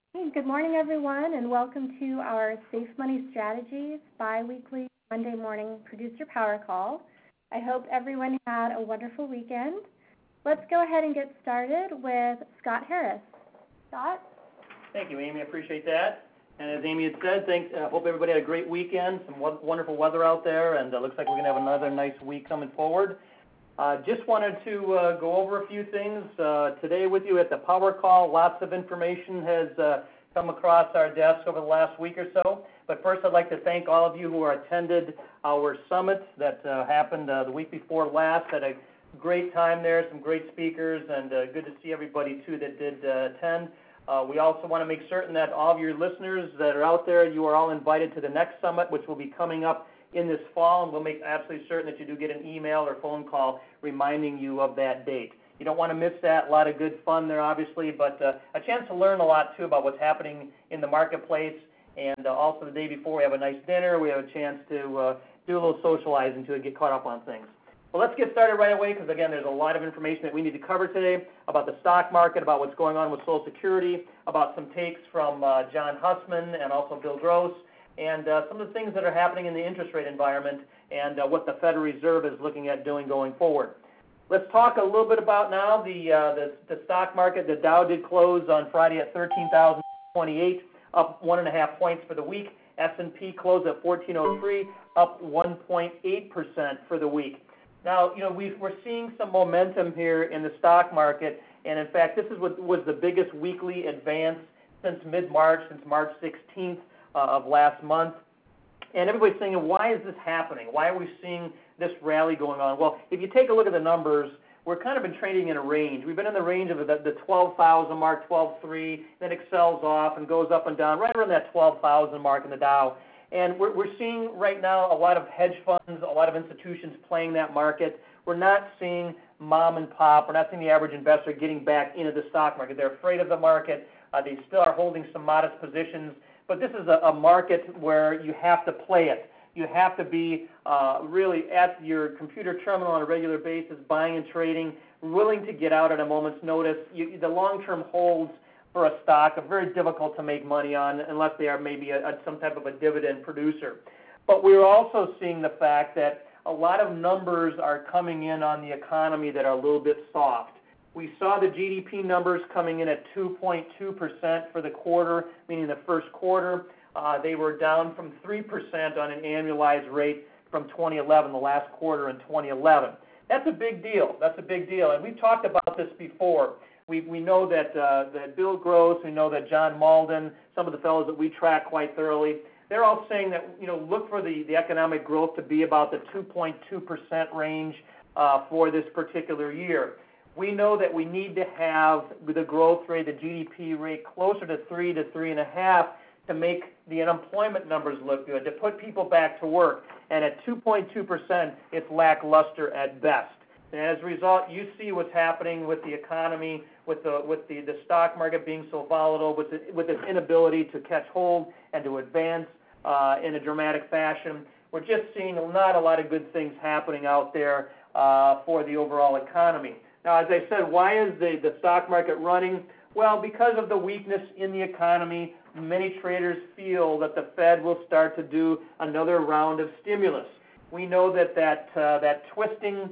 Hey, good morning, everyone, and welcome to our Safe Money Strategies bi-weekly Monday morning producer power call. I hope everyone had a wonderful weekend. Let's go ahead and get started with Scott Harris. Scott? Thank you, Amy. I appreciate that. And as Amy had said, hope everybody had a great weekend, some wonderful weather out there, and it looks like we're going to have another nice week coming forward. Just wanted to go over a few things today with you at the power call. Lots of information has come across our desk over the last week or so. But first, I'd like to thank all of you who attended our summit that happened the week before last. Had a great time there, some great speakers, and good to see everybody, too, that did attend. We also want to make certain that all of your listeners that are out there, you are all invited to the next summit, which will be coming up in this fall, and we'll make absolutely certain that you do get an email or phone call reminding you of that date. You don't want to miss that. A lot of good fun there, obviously, but a chance to learn a lot, too, about what's happening in the marketplace. And also the day before, we have a nice dinner. We have a chance to do a little socializing to get caught up on things. Well, let's get started right away because, again, there's a lot of information that we need to cover today about the stock market, about what's going on with Social Security, about some takes from John Hussman and also Bill Gross, and some of the things that are happening in the interest rate environment and what the Federal Reserve is looking at doing going forward. Let's talk a little bit about now the stock market. The Dow did close on Friday at 13,028, up 1.5 points for the week. S&P closed at 1403, up 1.8% for the week. Now, we're seeing some momentum here in the stock market, and in fact, this is what was the biggest weekly advance since mid-March, since March 16th of last month. And everybody's saying, why is this happening? Why are we seeing this rally going on? Well, if you take a look at the numbers, we're kind of been trading in a range. We've been in the range of the 12,000 mark, 12.3, then it sells off and goes up and down, right around that 12,000 mark in the Dow. And we're seeing right now a lot of hedge funds, a lot of institutions playing that market. We're not seeing mom and pop. We're not seeing the average investor getting back into the stock market. They're afraid of the market. They still are holding some modest positions. But this is a market where you have to play it. You have to be really at your computer terminal on a regular basis, buying and trading, willing to get out at a moment's notice. The long-term holds for a stock are very difficult to make money on unless they are maybe some type of a dividend producer. But we're also seeing the fact that a lot of numbers are coming in on the economy that are a little bit soft. We saw the GDP numbers coming in at 2.2% for the quarter, meaning the first quarter. They were down from 3% on an annualized rate from 2011, the last quarter in 2011. That's a big deal. That's a big deal. And we've talked about this before. We know that Bill Gross, we know that John Malden, some of the fellows that we track quite thoroughly, they're all saying that, look for the economic growth to be about the 2.2% range for this particular year. We know that we need to have the growth rate, the GDP rate, closer to 3 to 3.5 to make the unemployment numbers look good, to put people back to work. And at 2.2%, it's lackluster at best. And as a result, you see what's happening with the economy, with the stock market being so volatile, with its inability to catch hold and to advance in a dramatic fashion. We're just seeing not a lot of good things happening out there for the overall economy. Now, as I said, why is the stock market running? Well, because of the weakness in the economy, many traders feel that the Fed will start to do another round of stimulus. We know that twisting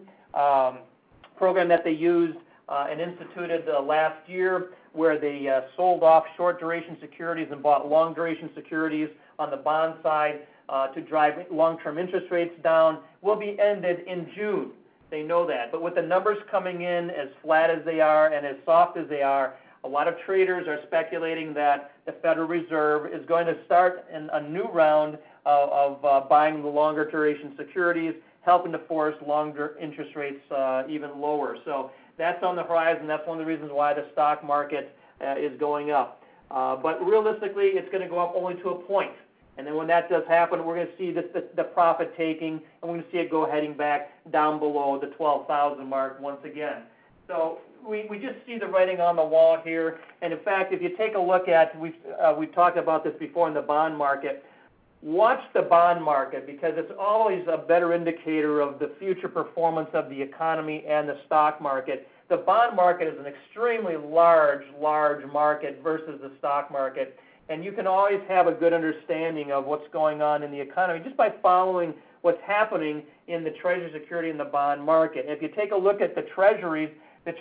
program that they used and instituted last year, where they sold off short-duration securities and bought long-duration securities on the bond side to drive long-term interest rates down, will be ended in June. They know that. But with the numbers coming in as flat as they are and as soft as they are, a lot of traders are speculating that the Federal Reserve is going to start a new round of buying the longer duration securities, helping to force longer interest rates even lower. So that's on the horizon. That's one of the reasons why the stock market is going up. But realistically, it's going to go up only to a point. And then when that does happen, we're going to see the profit taking, and we're going to see it go heading back down below the 12,000 mark once again. So we just see the writing on the wall here. And in fact, if you take a look at, we've talked about this before in the bond market, watch the bond market because it's always a better indicator of the future performance of the economy and the stock market the bond market is an extremely large market versus the stock market. And you can always have a good understanding of what's going on in the economy just by following what's happening in the Treasury security and the bond market. If you take a look at the Treasuries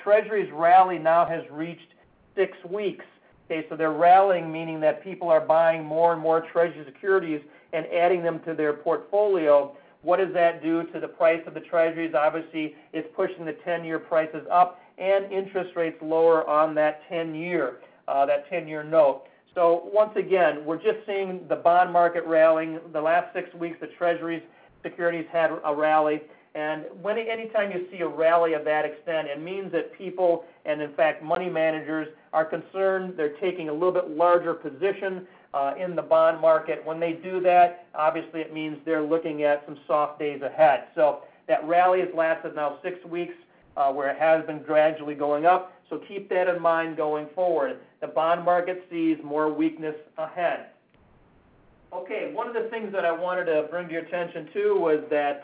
rally now has reached 6 weeks. Okay, so they're rallying, meaning that people are buying more and more Treasury securities and adding them to their portfolio. What does that do to the price of the Treasuries? Obviously, it's pushing the 10-year prices up and interest rates lower on that 10-year note. So once again, we're just seeing the bond market rallying. The last 6 weeks, the Treasuries securities had a rally. And anytime you see a rally of that extent, it means that people and, in fact, money managers are concerned. They're taking a little bit larger position in the bond market. When they do that, obviously it means they're looking at some soft days ahead. So that rally has lasted now 6 weeks where it has been gradually going up. So keep that in mind going forward. The bond market sees more weakness ahead. Okay, one of the things that I wanted to bring to your attention too was that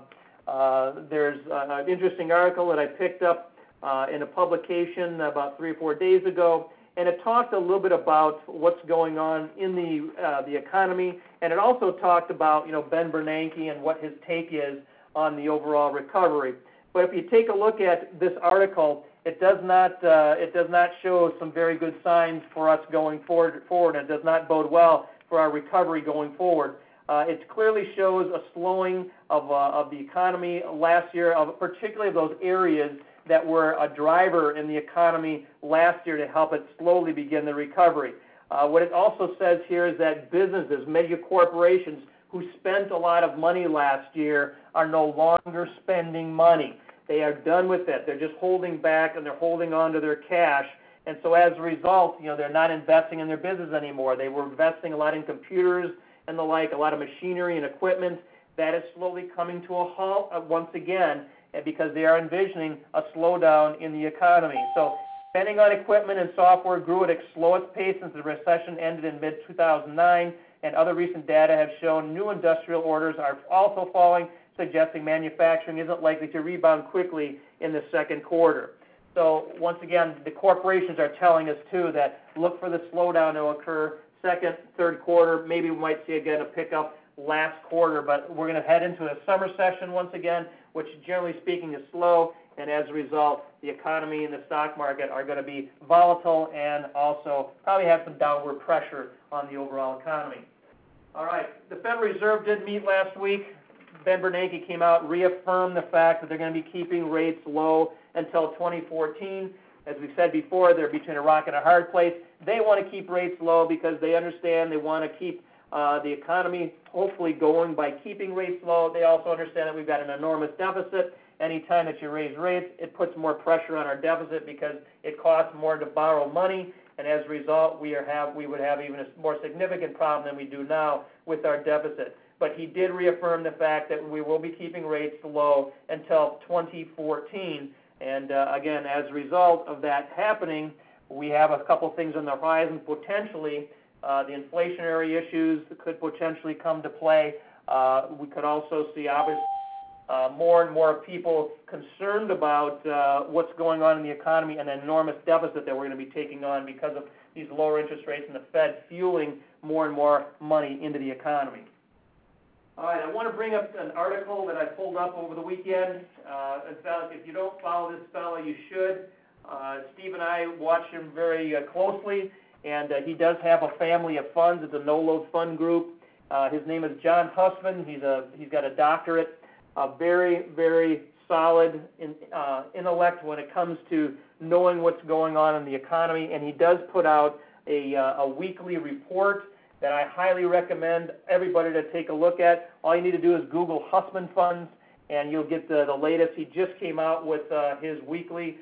there's an interesting article that I picked up in a publication about 3 or 4 days ago, and it talked a little bit about what's going on in the economy, and it also talked about Ben Bernanke and what his take is on the overall recovery. But if you take a look at this article, it does not show some very good signs for us going forward, and it does not bode well for our recovery going forward. It clearly shows a slowing of the economy last year, particularly of those areas that were a driver in the economy last year to help it slowly begin the recovery. What it also says here is that businesses, mega corporations who spent a lot of money last year are no longer spending money. They are done with it. They're just holding back and they're holding on to their cash. And so as a result, they're not investing in their business anymore. They were investing a lot in computers and the like, a lot of machinery and equipment. That is slowly coming to a halt once again because they are envisioning a slowdown in the economy. So spending on equipment and software grew at its slowest pace since the recession ended in mid-2009, and other recent data have shown new industrial orders are also falling, suggesting manufacturing isn't likely to rebound quickly in the second quarter. So once again, the corporations are telling us too that look for the slowdown to occur second, third quarter. Maybe we might see again a pickup last quarter, but we're going to head into a summer session once again, which generally speaking is slow, and as a result, the economy and the stock market are going to be volatile and also probably have some downward pressure on the overall economy. All right, the Federal Reserve did meet last week. Ben Bernanke came out, reaffirmed the fact that they're going to be keeping rates low until 2014. As we said before, they're between a rock and a hard place. They want to keep rates low because they understand they want to keep the economy hopefully going by keeping rates low. They also understand that we've got an enormous deficit. Anytime that you raise rates, it puts more pressure on our deficit because it costs more to borrow money, and as a result, we would have even a more significant problem than we do now with our deficit. But he did reaffirm the fact that we will be keeping rates low until 2014. And again, as a result of that happening, we have a couple things on the horizon potentially. The inflationary issues could potentially come to play. We could also see obviously more and more people concerned about what's going on in the economy and an enormous deficit that we're going to be taking on because of these lower interest rates and the Fed fueling more and more money into the economy. All right, I want to bring up an article that I pulled up over the weekend. In fact, if you don't follow this fellow, you should. Steve and I watch him very closely, and he does have a family of funds. It's a no-load fund group. His name is John Hussman. He's got a doctorate, a very, very solid intellect when it comes to knowing what's going on in the economy, and he does put out a weekly report that I highly recommend everybody to take a look at. All you need to do is Google Hussman Funds, and you'll get the latest. He just came out with his weekly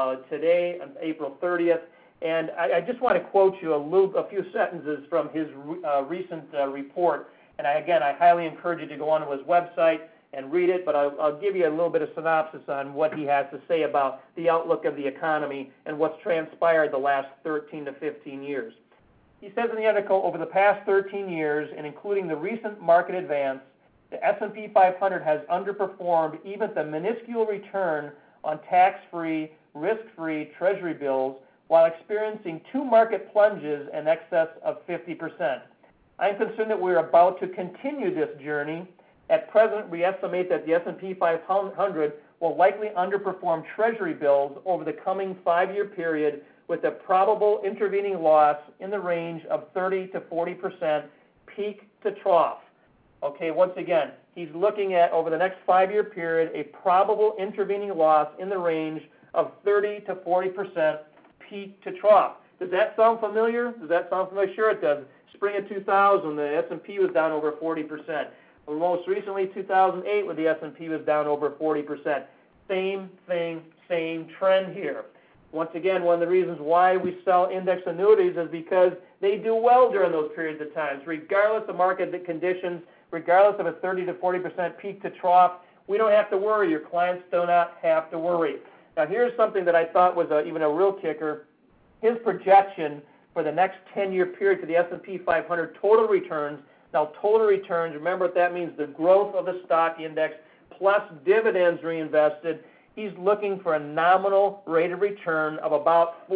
today, on April 30th. And I just want to quote you a few sentences from his recent report. And I highly encourage you to go onto his website and read it, but I'll give you a little bit of synopsis on what he has to say about the outlook of the economy and what's transpired the last 13 to 15 years. He says in the article, over the past 13 years, and including the recent market advance, the S&P 500 has underperformed even the minuscule return on tax-free, risk-free Treasury bills while experiencing 2 market plunges in excess of 50%. I'm concerned that we're about to continue this journey. At present, we estimate that the S&P 500 will likely underperform Treasury bills over the coming 5-year period with a probable intervening loss in the range of 30 to 40% peak to trough. Okay, once again, he's looking at, over the next 5-year period, a probable intervening loss in the range of 30 to 40% peak to trough. Does that sound familiar? Sure it does. Spring of 2000, the S&P was down over 40%. Most recently, 2008, where the S&P was down over 40%. Same thing, same trend here. Once again, one of the reasons why we sell index annuities is because they do well during those periods of time. Regardless of market conditions, regardless of a 30 to 40% peak to trough, we don't have to worry. Your clients do not have to worry. Now, here's something that I thought was even a real kicker. His projection for the next 10-year period for the S&P 500 total returns. Now, total returns, remember what that means, the growth of the stock index plus dividends reinvested. He's looking for a nominal rate of return of about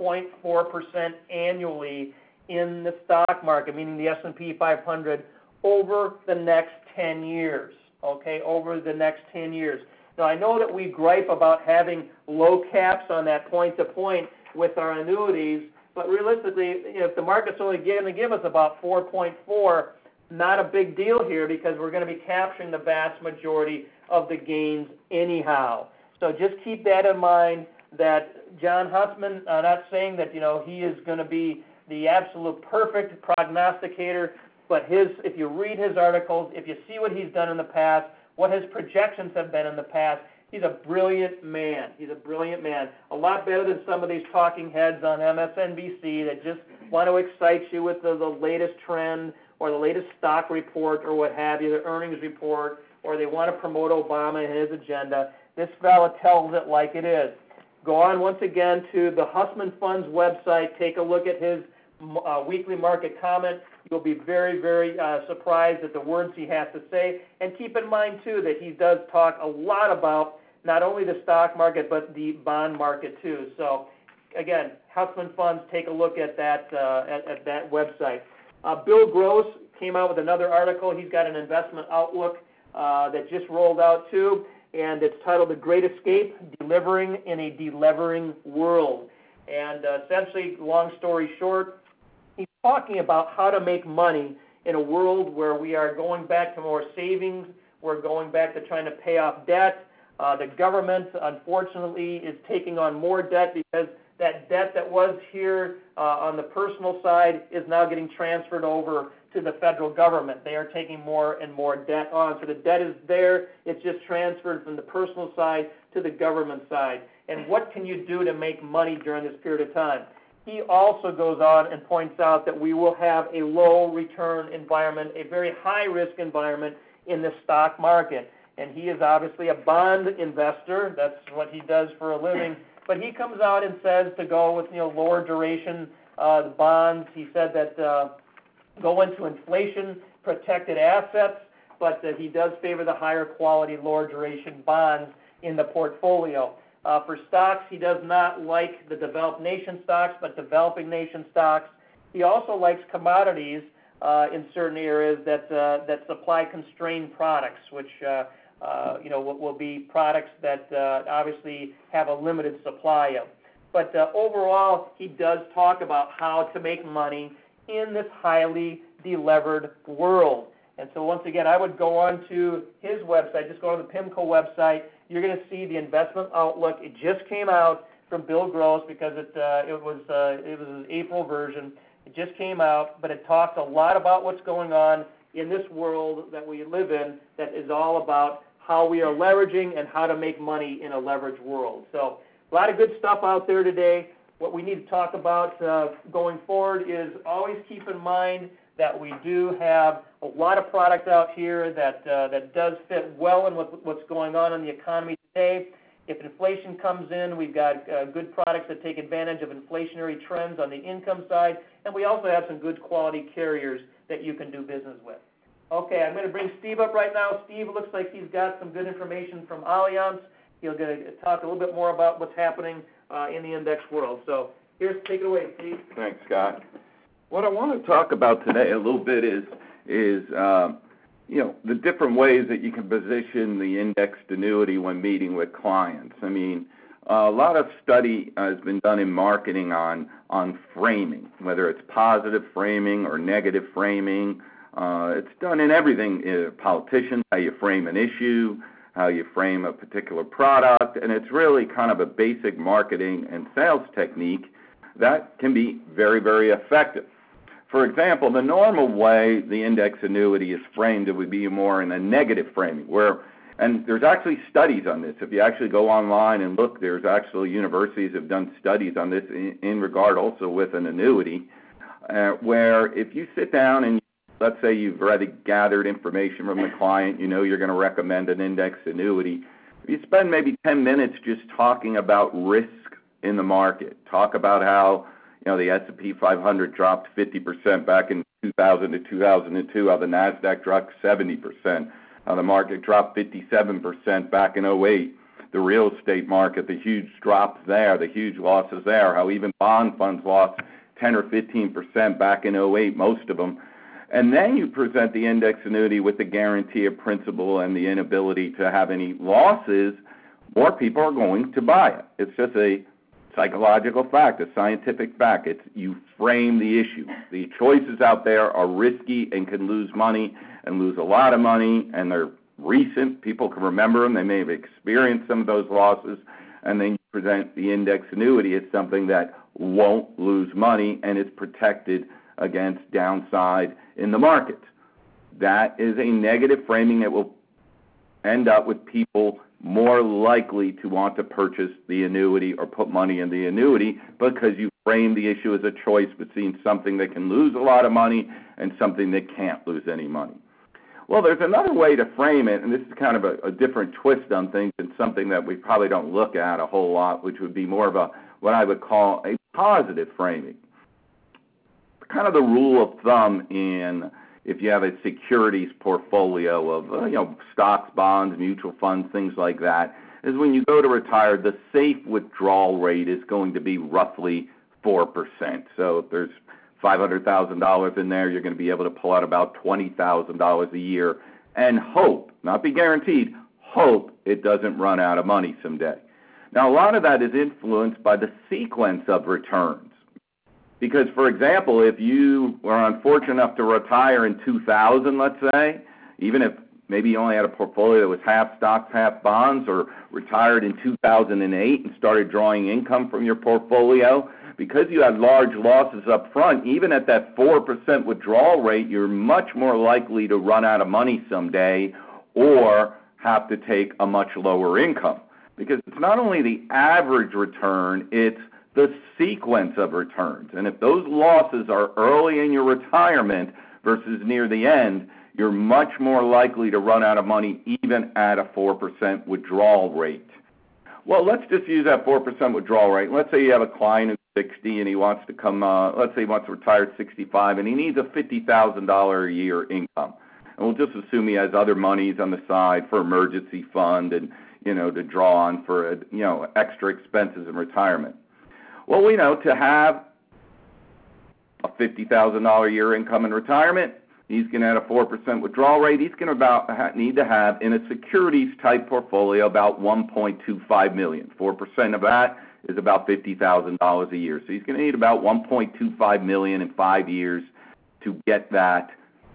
4.4% annually in the stock market, meaning the S&P 500, over the next 10 years, okay, over the next 10 years. Now, I know that we gripe about having low caps on that point-to-point with our annuities, but realistically, if the market's only going to give us about 4.4, not a big deal here because we're going to be capturing the vast majority of the gains anyhow. So just keep that in mind, that John Hussman, not saying that he is going to be the absolute perfect prognosticator, but if you read his articles, if you see what he's done in the past, what his projections have been in the past, he's a brilliant man. A lot better than some of these talking heads on MSNBC that just want to excite you with the latest trend or the latest stock report or what have you, the earnings report, or they want to promote Obama and his agenda. This fella tells it like it is. Go on once again to the Hussman Funds website. Take a look at his weekly market comment. You'll be very, very surprised at the words he has to say. And keep in mind, too, that he does talk a lot about not only the stock market but the bond market, too. So, again, Hussman Funds, take a look at that website. Bill Gross came out with another article. He's got an investment outlook that just rolled out, too, and it's titled The Great Escape, Delivering in a Delevering World. And essentially, long story short, he's talking about how to make money in a world where we are going back to more savings. We're going back to trying to pay off debt. The government, unfortunately, is taking on more debt because that debt that was here on the personal side is now getting transferred over to the federal government. They are taking more and more debt on. So the debt is there. It's just transferred from the personal side to the government side. And what can you do to make money during this period of time? He also goes on and points out that we will have a low return environment, a very high risk environment in the stock market. And he is obviously a bond investor. That's what he does for a living. But he comes out and says to go with lower duration bonds. He said that go into inflation protected assets, but that he does favor the higher quality, lower duration bonds in the portfolio. For stocks, he does not like the developed nation stocks, but developing nation stocks. He also likes commodities in certain areas that supply constrained products, which will be products that obviously have a limited supply of. But overall, he does talk about how to make money in this highly delevered world. And so once again, I would go on to his website, just go on the PIMCO website. You're going to see the investment outlook. It just came out from Bill Gross because it was an April version. It just came out, but it talks a lot about what's going on in this world that we live in that is all about how we are leveraging and how to make money in a leveraged world. So a lot of good stuff out there today. What we need to talk about going forward is always keep in mind that we do have a lot of product out here that does fit well in what's going on in the economy today. If inflation comes in, we've got good products that take advantage of inflationary trends on the income side, and we also have some good quality carriers that you can do business with. Okay, I'm going to bring Steve up right now. Steve, looks like he's got some good information from Allianz, he'll get to talk a little bit more about what's happening in the index world. So take it away, Steve. Thanks, Scott. What I want to talk about today a little bit is the different ways that you can position the indexed annuity when meeting with clients. I mean, a lot of study has been done in marketing on framing, whether it's positive framing or negative framing. It's done in everything, politicians, how you frame an issue, how you frame a particular product, and it's really kind of a basic marketing and sales technique that can be very, very effective. For example, the normal way the index annuity is framed, it would be more in a negative framing, and there's actually studies on this. If you actually go online and look, there's actually universities have done studies on this in regard also with an annuity, where if you sit down and let's say you've already gathered information from the client, you know you're going to recommend an index annuity, you spend maybe 10 minutes just talking about risk in the market. Talk about how the S&P 500 dropped 50% back in 2000 to 2002, how the NASDAQ dropped 70%, how the market dropped 57% back in 08, the real estate market, the huge drops there, the huge losses there, how even bond funds lost 10 or 15% back in 08, most of them. And then you present the index annuity with the guarantee of principal and the inability to have any losses, more people are going to buy it. It's just a psychological fact, a scientific fact. You frame the issue. The choices out there are risky and can lose money and lose a lot of money, and they're recent. People can remember them. They may have experienced some of those losses, and then you present the index annuity as something that won't lose money and is protected against downside in the market. That is a negative framing that will end up with people more likely to want to purchase the annuity or put money in the annuity because you frame the issue as a choice between something that can lose a lot of money and something that can't lose any money. Well, there's another way to frame it, and this is kind of a different twist on things and something that we probably don't look at a whole lot, which would be more of what I would call a positive framing. Kind of the rule of thumb if you have a securities portfolio of stocks, bonds, mutual funds, things like that, is when you go to retire, the safe withdrawal rate is going to be roughly 4%. So if there's $500,000 in there, you're going to be able to pull out about $20,000 a year and hope, not be guaranteed, hope it doesn't run out of money someday. Now, a lot of that is influenced by the sequence of returns. Because, for example, if you were unfortunate enough to retire in 2000, let's say, even if maybe you only had a portfolio that was half stocks, half bonds, or retired in 2008 and started drawing income from your portfolio, because you had large losses up front, even at that 4% withdrawal rate, you're much more likely to run out of money someday or have to take a much lower income. Because it's not only the average return, it's the sequence of returns. And if those losses are early in your retirement versus near the end, you're much more likely to run out of money even at a 4% withdrawal rate. Well, let's just use that 4% withdrawal rate. Let's say you have a client who's 60 and he wants to let's say he wants to retire at 65 and he needs a $50,000 a year income. And we'll just assume he has other monies on the side for emergency fund and, to draw on for, extra expenses in retirement. Well, we know to have a $50,000 a year income in retirement, he's going to have a 4% withdrawal rate. He's going to need to have in a securities type portfolio about $1.25 million. 4% of that is about $50,000 a year. So he's going to need about $1.25 million in 5 years to get that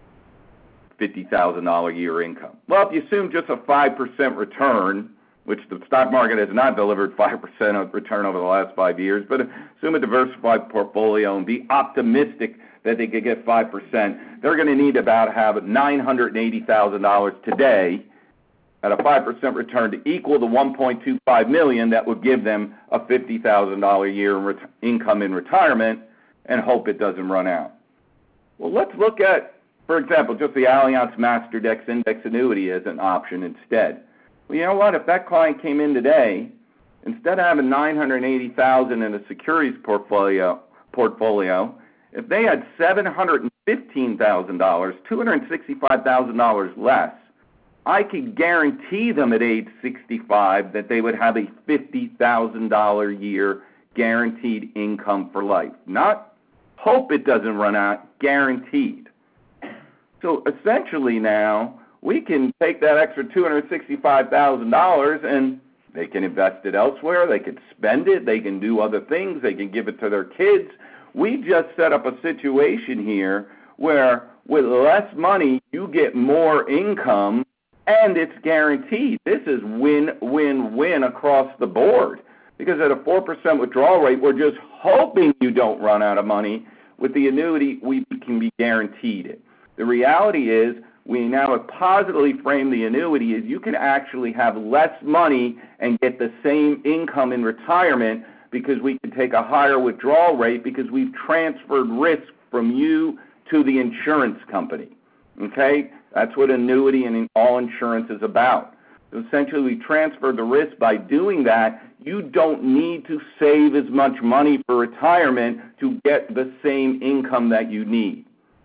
$50,000 a year income. Well, if you assume just a 5% return, which the stock market has not delivered 5% of return over the last 5 years, but assume a diversified portfolio and be optimistic that they could get 5%, they're going to need about have $980,000 today at a 5% return to equal the $1.25 million that would give them a $50,000 a year income in retirement and hope it doesn't run out. Well, let's look at, for example, just the Allianz MasterDex Index Annuity as an option instead. Well, you know what? If that client came in today, instead of having $980,000 in a securities portfolio, if they had $715,000, $265,000 less I could guarantee them at age 65 that they would have a $50,000 a year guaranteed income for life. Not hope it doesn't run out, guaranteed. So essentially now, we can take that extra $265,000 and they can invest it elsewhere, they can spend it, they can do other things, they can give it to their kids. We just set up a situation here where with less money, you get more income and it's guaranteed. This is win-win-win across the board. Because at a 4% withdrawal rate, we're just hoping you don't run out of money. With the annuity, we can be guaranteed it. The reality is, we now have positively framed the annuity is you can actually have less money and get the same income in retirement because we can take a higher withdrawal rate because we've transferred risk from you to the insurance company. Okay? That's what annuity and all insurance is about. So essentially, we transfer the risk. By doing that, you don't need to save as much money for retirement to get the same income that you need.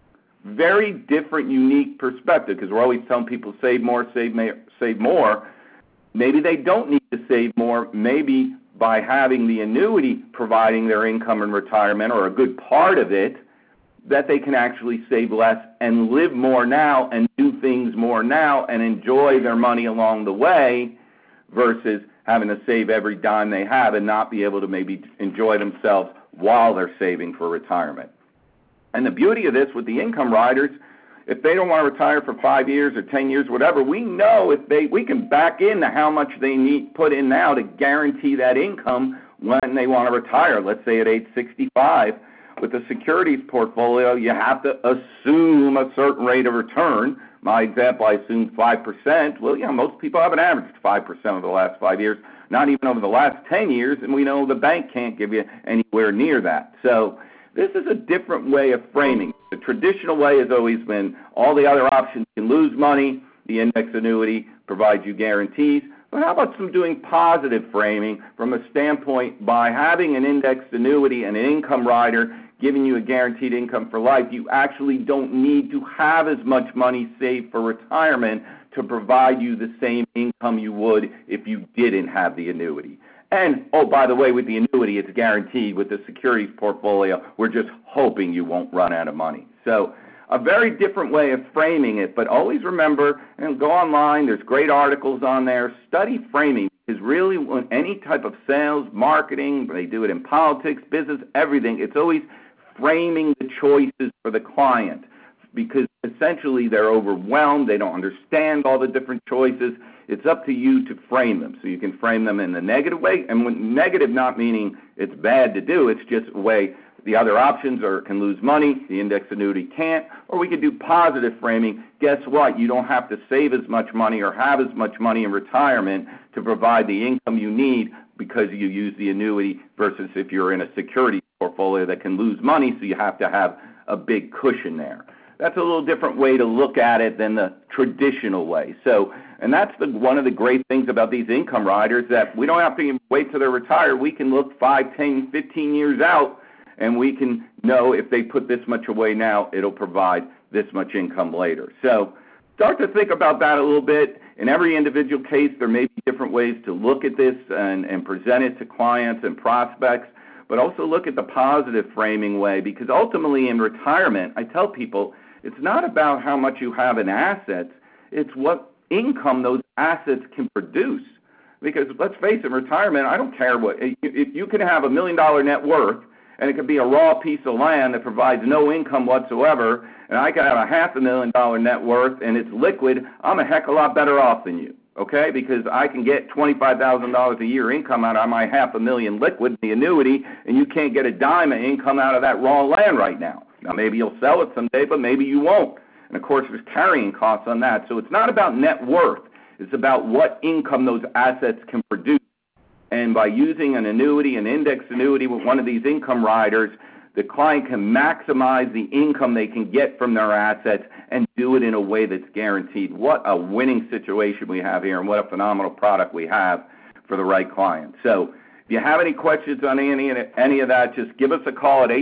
Very different, unique perspective, because we're always telling people save more, save more. Maybe they don't need to save more. Maybe by having the annuity providing their income in retirement, or a good part of it, that they can actually save less and live more now and do things more now and enjoy their money along the way versus having to save every dime they have and not be able to maybe enjoy themselves while they're saving for retirement. And the beauty of this with the income riders, if they don't want to retire for 5 years or 10 years, whatever, we know we can back into how much they need put in now to guarantee that income when they want to retire, let's say at age 65. With the securities portfolio, you have to assume a certain rate of return. My example, I assumed 5%. Well, most people have an average of 5% over the last 5 years, not even over the last 10 years, and we know the bank can't give you anywhere near that. So this is a different way of framing. The traditional way has always been all the other options can lose money. The index annuity provides you guarantees. But how about some doing positive framing from a standpoint by having an indexed annuity and an income rider giving you a guaranteed income for life, you actually don't need to have as much money saved for retirement to provide you the same income you would if you didn't have the annuity. And, oh, by the way, with the annuity, it's guaranteed. With the securities portfolio, we're just hoping you won't run out of money. So a very different way of framing it, but always remember, and go online, there's great articles on there, study framing. Is really when any type of sales, marketing, they do it in politics, business, everything, it's always framing the choices for the client because essentially they're overwhelmed, they don't understand all the different choices. It's up to you to frame them. So you can frame them in the negative way, and when negative not meaning it's bad to do, it's just a way the other options can lose money, the index annuity can't, or we could do positive framing. Guess what? You don't have to save as much money or have as much money in retirement to provide the income you need because you use the annuity versus if you're in a security portfolio that can lose money, so you have to have a big cushion there. That's a little different way to look at it than the traditional way. So, and that's one of the great things about these income riders, that we don't have to wait till they're retired. We can look 5, 10, 15 years out, and we can know if they put this much away now, it'll provide this much income later. So start to think about that a little bit. In every individual case, there may be different ways to look at this and present it to clients and prospects, but also look at the positive framing way, because ultimately in retirement, I tell people, it's not about how much you have in assets, it's what income those assets can produce. Because let's face it, retirement, I don't care what, if you can have $1 million net worth, and it could be a raw piece of land that provides no income whatsoever, and I can have a $500,000 net worth and it's liquid, I'm a heck of a lot better off than you, okay? Because I can get $25,000 a year income out of my $500,000 liquid, the annuity, and you can't get a dime of income out of that raw land right now. Now, maybe you'll sell it someday, but maybe you won't. And, of course, there's carrying costs on that. So it's not about net worth. It's about what income those assets can produce. And by using an annuity, an index annuity with one of these income riders, the client can maximize the income they can get from their assets and do it in a way that's guaranteed. What a winning situation we have here, and what a phenomenal product we have for the right client. So if you have any questions on any of that, just give us a call at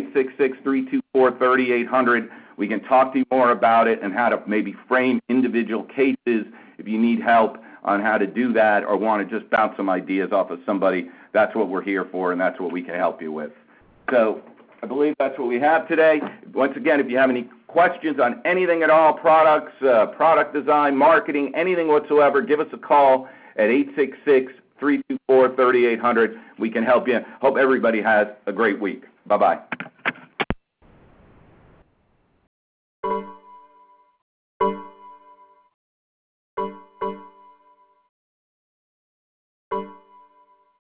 866-324-3800. We can talk to you more about it and how to maybe frame individual cases if you need help on how to do that or want to just bounce some ideas off of somebody, that's what we're here for, and that's what we can help you with. So I believe that's what we have today. Once again, if you have any questions on anything at all, products, product design, marketing, anything whatsoever, give us a call at 866-324-3800. We can help you. Hope everybody has a great week. Bye-bye.